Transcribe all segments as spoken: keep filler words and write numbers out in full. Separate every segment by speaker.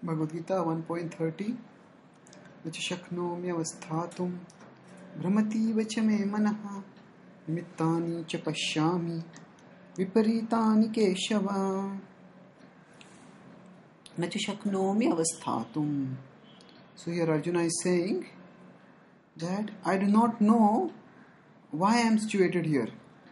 Speaker 1: Bhagavad Gita one point thirty Nacha shaknomi avasthatum brahmativa cha me manaha nimittani cha pashyami viparitani keshava Nacha shaknomi avasthatum. So here Arjuna is saying that I do not know why I am situated here.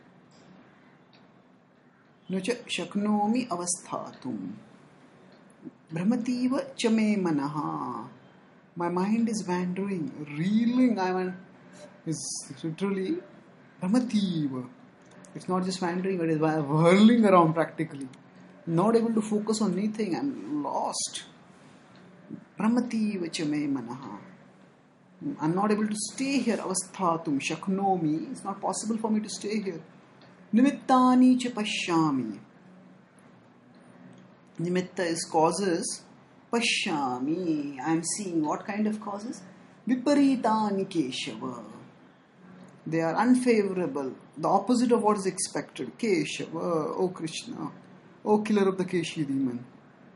Speaker 1: Nacha shaknomi avasthatum brahmativa cha me manaha. My mind is wandering, reeling. I mean, is literally brahmativa. It's not just wandering, it is whirling around practically. Not able to focus on anything. I'm lost. Brahmativa cha me manaha. I'm not able to stay here. Avasthatum shaknomi. It's not possible for me to stay here. Nimittani cha pashyami. Nimitta is causes. Pashyami. I am seeing. What kind of causes? Viparitani keshava. They are unfavorable. The opposite of what is expected. Keshava. O Krishna. O killer of the Keshi demon.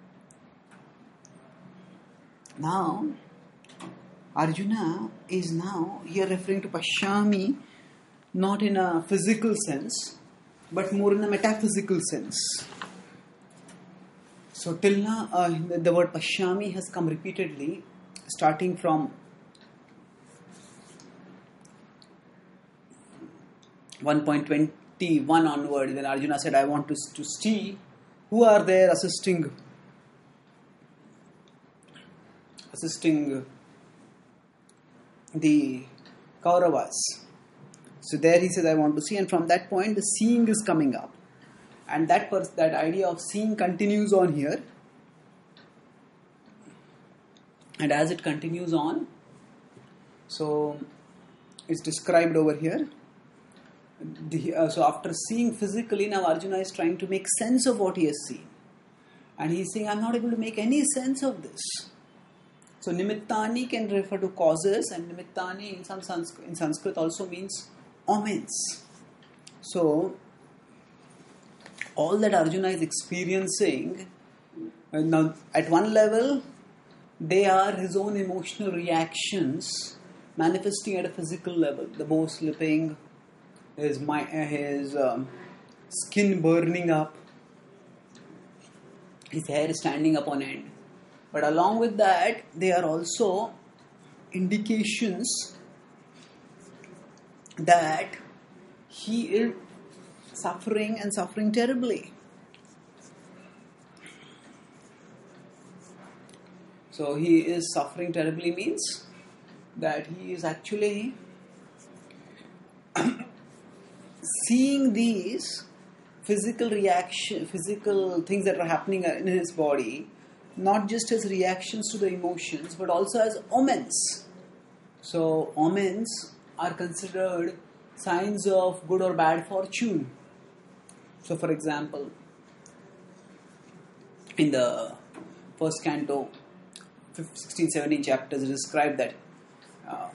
Speaker 1: Now, Arjuna is now here referring to Pashyami not in a physical sense, but more in a metaphysical sense. So till now, uh, the, the word Pashyami has come repeatedly, starting from one point two one onward, when Arjuna said, I want to, to see who are there assisting assisting the Kauravas. So there he says, I want to see, and from that point the seeing is coming up. And that pers- that idea of seeing continues on here. And as it continues on, so it's described over here. The, uh, so after seeing physically, now Arjuna is trying to make sense of what he has seen. And he's saying, I'm not able to make any sense of this. So nimittani can refer to causes, and nimittani in some Sanskrit, in Sanskrit also means omens. So all that Arjuna is experiencing, now at one level, they are his own emotional reactions manifesting at a physical level. The bow slipping, his, his um, skin burning up, his hair standing up on end. But along with that, they are also indications that he is suffering and suffering terribly. So he is suffering terribly means that he is actually seeing these physical reaction, physical things that are happening in his body, not just as reactions to the emotions, but also as omens. So omens are considered signs of good or bad fortune. So for example, in the first canto, sixteen seventeen chapters, it is described that uh,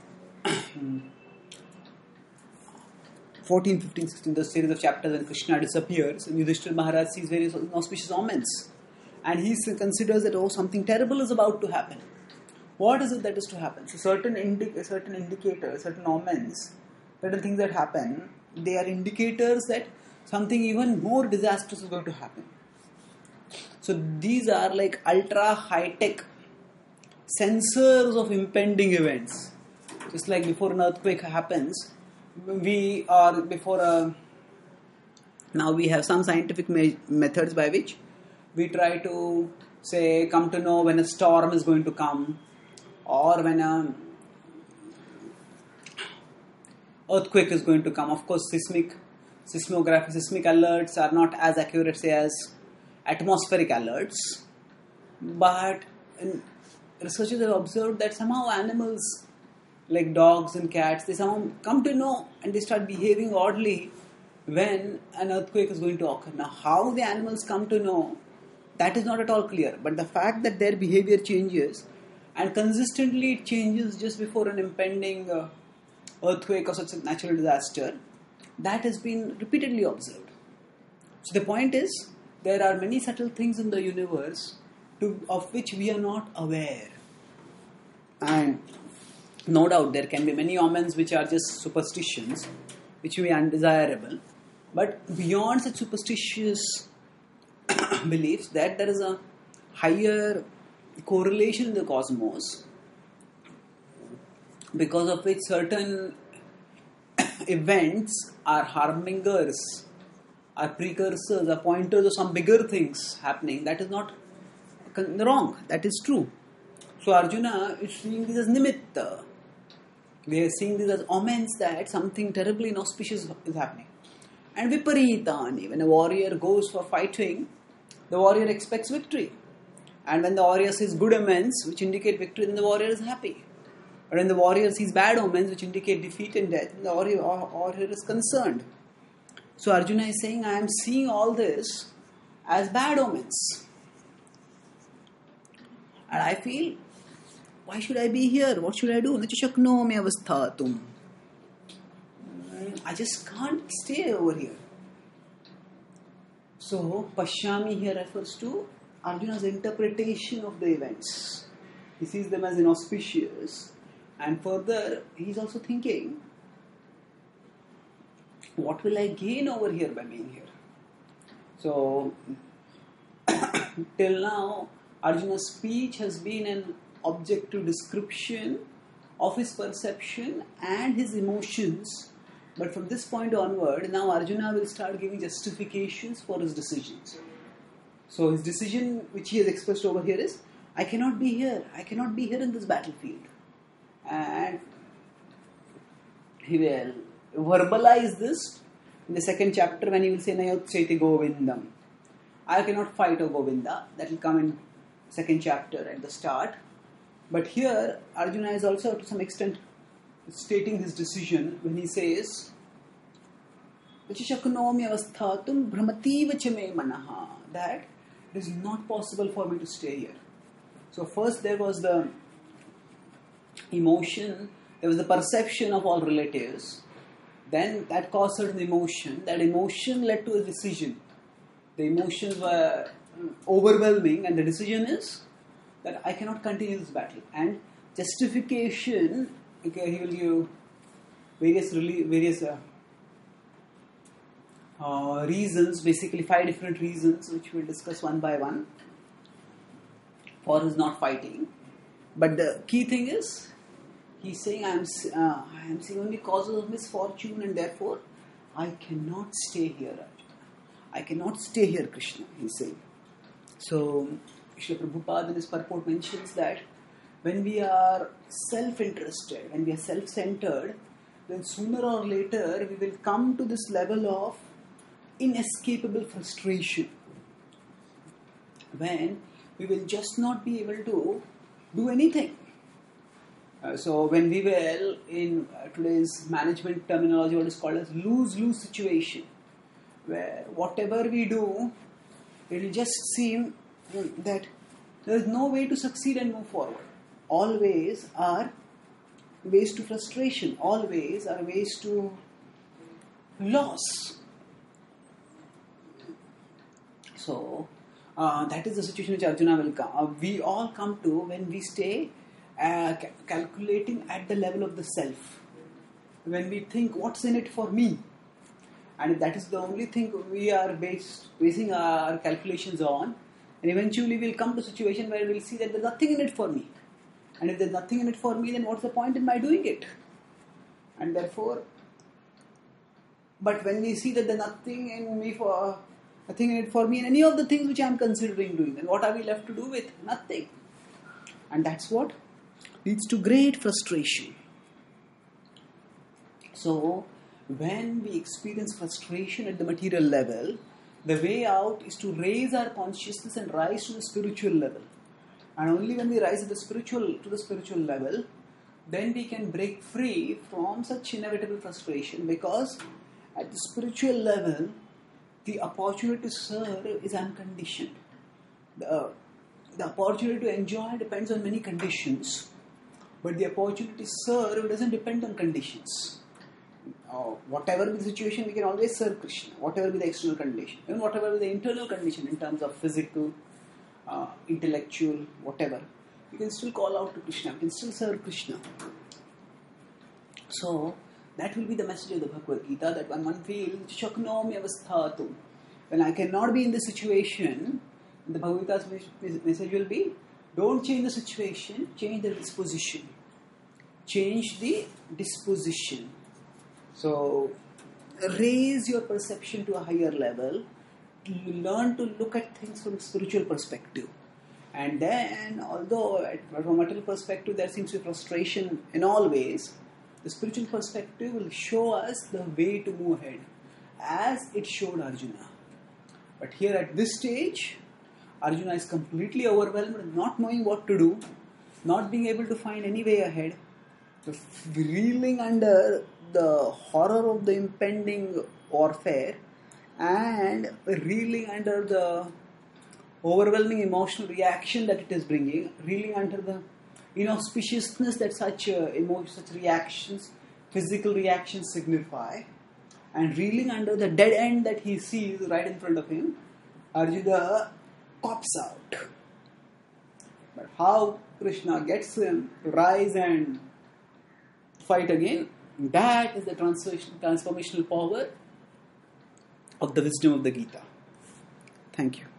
Speaker 1: fourteen, fifteen, sixteen, the series of chapters when Krishna disappears, and Yudhishthira Maharaj sees various auspicious omens. And he considers that, oh, something terrible is about to happen. What is it that is to happen? So certain, indi- certain indicators, certain omens, certain things that happen, they are indicators that something even more disastrous is going to happen. So these are like ultra high-tech sensors of impending events. Just like before an earthquake happens, we are before a... Now we have some scientific me- methods by which we try to, say, come to know when a storm is going to come, or when a earthquake is going to come. Of course, seismic, seismography, seismic alerts are not as accurate, say, as atmospheric alerts. But researchers have observed that somehow animals, like dogs and cats, they somehow come to know and they start behaving oddly when an earthquake is going to occur. Now, how the animals come to know, that is not at all clear. But the fact that their behavior changes, and consistently it changes just before an impending uh, earthquake or such a natural disaster, that has been repeatedly observed. So the point is, there are many subtle things in the universe to, of which we are not aware. And no doubt there can be many omens which are just superstitions, which may be undesirable. But beyond such superstitious beliefs, that there is a higher correlation in the cosmos, because of which certain events are harbingers, are precursors, are pointers of some bigger things happening. That is not wrong. That is true. So Arjuna is seeing this as nimitta. We are seeing this as omens that something terribly inauspicious is happening. And viparitani, when a warrior goes for fighting, the warrior expects victory. And when the warrior sees good omens which indicate victory, then the warrior is happy. But when the warrior sees bad omens which indicate defeat and death, the warrior, warrior is concerned. So Arjuna is saying, I am seeing all this as bad omens. And I feel, why should I be here? What should I do? Nachashaknomi avasthatum. I just can't stay over here. So, Pashyami here refers to Arjuna's interpretation of the events. He sees them as inauspicious. And further, he is also thinking, what will I gain over here by being here? So, till now, Arjuna's speech has been an objective description of his perception and his emotions. But from this point onward, now Arjuna will start giving justifications for his decisions. So his decision which he has expressed over here is, I cannot be here. I cannot be here in this battlefield. And he will verbalize this in the second chapter when he will say, Nayotseti Govindam. I cannot fight a Govinda. That will come in second chapter at the start. But here, Arjuna is also to some extent stating his decision when he says, Vachishaknomi avasthatum brahmativa chame manaha, that it is not possible for me to stay here. So first there was the emotion, there was the perception of all relatives. Then that caused certain emotion. That emotion led to a decision. The emotions were overwhelming, and the decision is that I cannot continue this battle. And justification, okay, he will give various various uh, uh, reasons, basically five different reasons, which we'll discuss one by one for his not fighting. But the key thing is, he's saying, I am uh, I am seeing only causes of misfortune, and therefore I cannot stay here, Arjuna. I cannot stay here, Krishna, he's saying. So, Srila Prabhupada in his purport mentions that when we are self-interested, when we are self-centered, then sooner or later we will come to this level of inescapable frustration, when we will just not be able to do anything. Uh, so when we will, in uh, today's management terminology, what is called as lose-lose situation, where whatever we do, it will just seem that there is no way to succeed and move forward. Always are ways to frustration, always are ways to loss. So uh, that is the situation which Arjuna will come. Uh, we all come to when we stay uh, ca- calculating at the level of the self. When we think, what's in it for me? And if that is the only thing we are based, basing our calculations on, and eventually we'll come to a situation where we'll see that there's nothing in it for me. And if there's nothing in it for me, then what's the point in my doing it? And therefore, but when we see that there's nothing in me for, nothing in it for me in any of the things which I'm considering doing, then what are we left to do with? Nothing. And that's what leads to great frustration. So, when we experience frustration at the material level, the way out is to raise our consciousness and rise to the spiritual level. And only when we rise to the spiritual to the spiritual level, then we can break free from such inevitable frustration, because at the spiritual level, the opportunity to serve is unconditioned. The, the opportunity to enjoy depends on many conditions, but the opportunity to serve doesn't depend on conditions. Uh, whatever be the situation, we can always serve Krishna. Whatever be the external condition, even whatever be the internal condition in terms of physical uh, intellectual, whatever, you can still call out to Krishna, you can still serve Krishna. So, that will be the message of the Bhagavad Gita, that when one feels, Shaknomi avasthatu, when I cannot be in this situation, the Bhagavad Gita's message will be, don't change the situation, change the disposition. Change the disposition. So, raise your perception to a higher level. Learn to look at things from a spiritual perspective. And then, although from a material perspective there seems to be frustration in all ways, the spiritual perspective will show us the way to move ahead, as it showed Arjuna. But here at this stage, Arjuna is completely overwhelmed, not knowing what to do, not being able to find any way ahead, reeling under the horror of the impending warfare, and reeling under the overwhelming emotional reaction that it is bringing, reeling under the inauspiciousness that such uh, emotions, such reactions, physical reactions signify, and reeling under the dead end that he sees right in front of him, Arjuna pops out. But how Krishna gets him to rise and fight again, that is the transformational power of the wisdom of the Gita. Thank you.